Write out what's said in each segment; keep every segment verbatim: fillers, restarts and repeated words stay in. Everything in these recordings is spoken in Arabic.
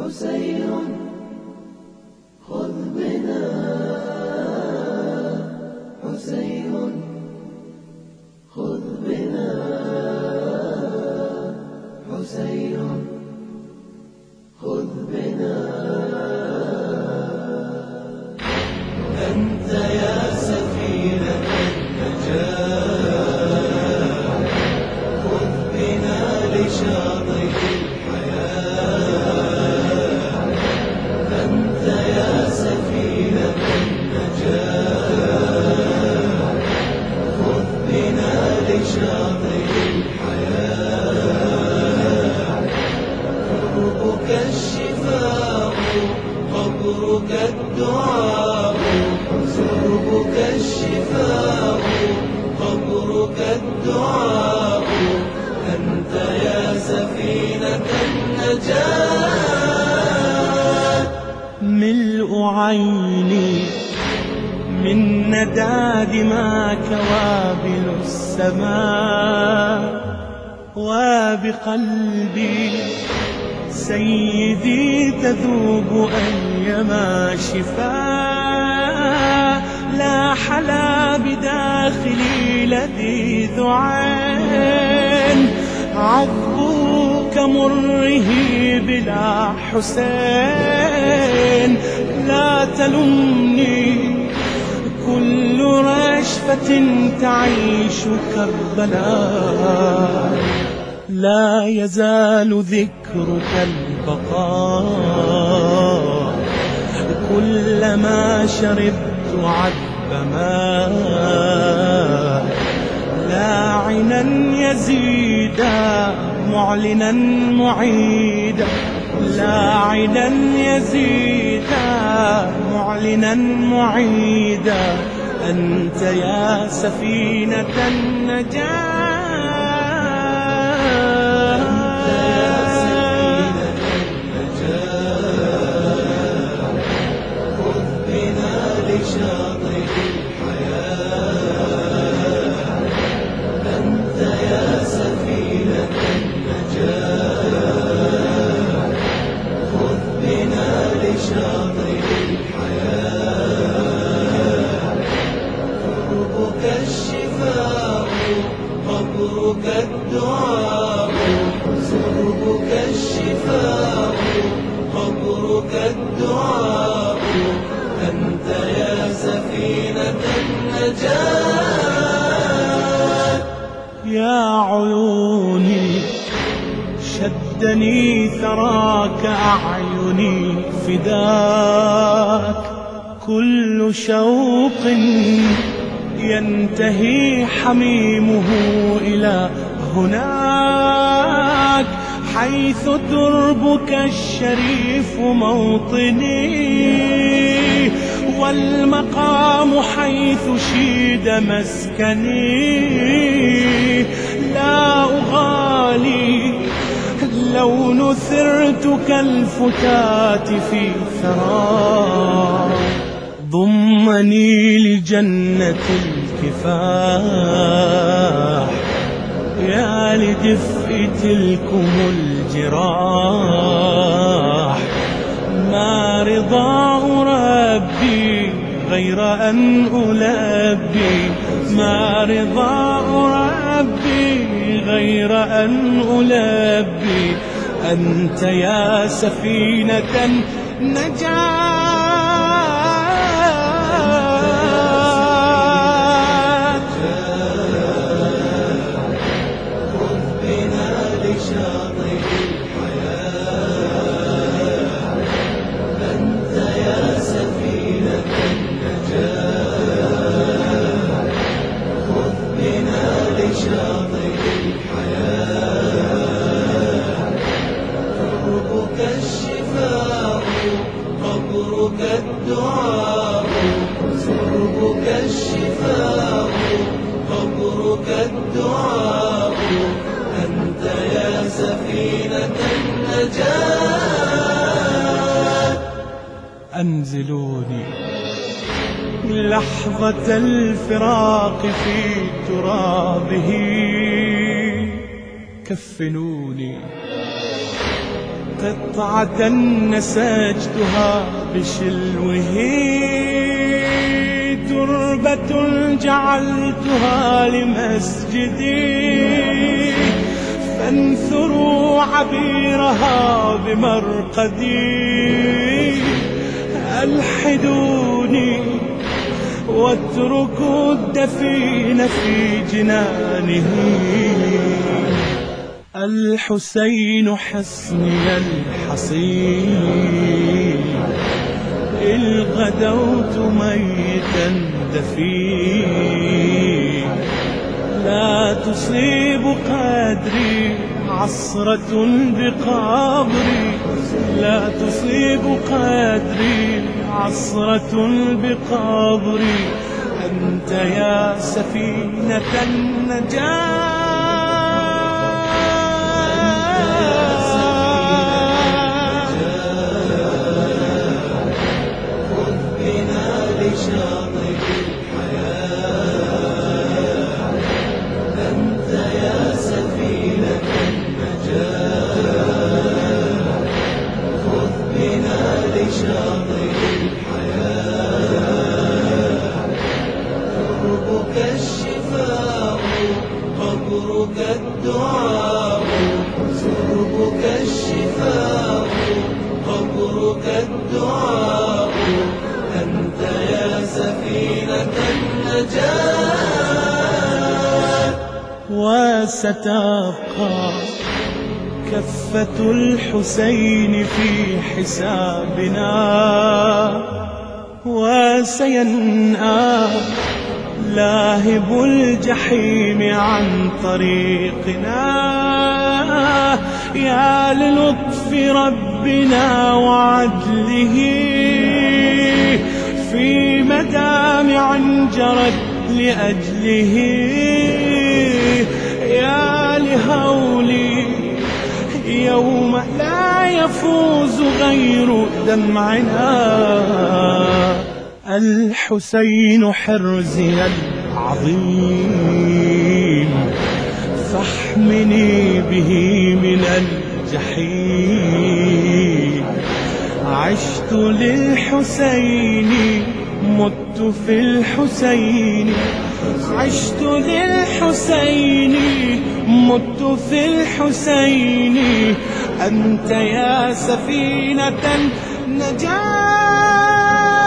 حسين خذ بنا، حسين خذ بنا، حسين خذ بنا. أنت يا سفينة النجاة، خذ بنا لشاطئ الحياة. أنت يا سفينة النجاة، خذ بنا لشاطئ الحياة. قربك الشفاء، قبرك الدعاء، قربك الشفاء، قبرك الدعاء. أنت يا سفينة النجاة. ملء عيني من ندى دماك وابل السماء، وبقلبي سيدي تذوب أيما شفاء. لا حلا بداخلي لذيذ عين، عذبه كمره بلا حسين. لا تلمني كل رشفة تعيش كربلاء، لا يزال ذكرك البقاء. كلما شربت عذب ماء، لاعنا يزيدا معلنا معيدا، لاعنا يزيدا معلنا معيدا. أنت يا سفينة النجاة. شاطئ الحياة. أنت يا سفينة النجاة، خذ بنا لشاطئ الحياة. قربك الشفاء، قبرك الدعاء، قربك الشفاء، قبرك الدعاء. أنت يا سفينة النجاة. يا عيوني شدني ثراك أعيني فداك. كل شوق ينتهي حميمه إلى هناك، حيث تربك الشريف موطني، والمقام حيث شيد مسكني. لا أغالي لو نثرت كالفتاة في ثرى، ضمني لجنة الكفاح. يا لدفء تلكم الجراح، ما رضا ربي غير أن ألبي، ما رضا ربي غير أن ألبي. أنت يا سفينة النجاة. قبرك الدعاء، قربك الشفاء، قبرك الدعاء. أنت يا سفينة النجاة. أنزلوني لحظة الفراق في ترابه، كفنوني قطعة نسجتها بشلوه، تربة جعلتها لمسجدي، فانثروا عبيرها بمرقدي. ألحدوني واتركوا الدفين في جنانه، الحسين حصني الحصين، إذ غدوت ميتا دفين. لا تصيب قدري عصرة بقبري، لا تصيب قدري عصرة بقبري، أنت يا سفينة النجاة. قبرك الدعاء، سربك الشفاء، قبرك الدعاء، أنت يا سفينة النجاة. وستبقى كفة الحسين في حسابنا، وسينأى لاهب الجحيم عن طريقنا. يا للطف ربنا وعدله، في مدامع جرت لأجله. يا لهولي يوم لا يفوز غير دمعنا، الحسين حرزي العظيم، فاحمني به من الجحيم. عشت للحسين مت في الحسين، عشت للحسين مت في الحسين، أنت يا سفينة النجاة.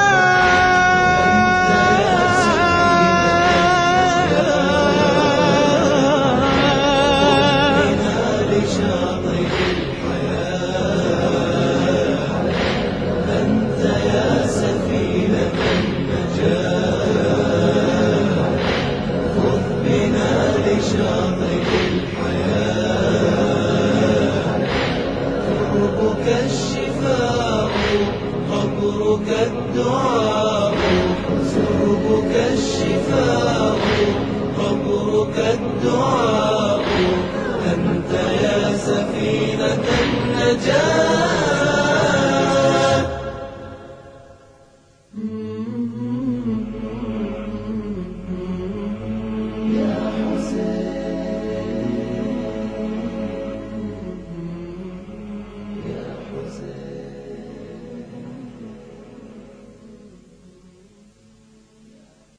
قبرك الشفاء، قبرك الدعاء، سربك الشفاء، قبرك الدعاء، أنت يا سفينة النجاة.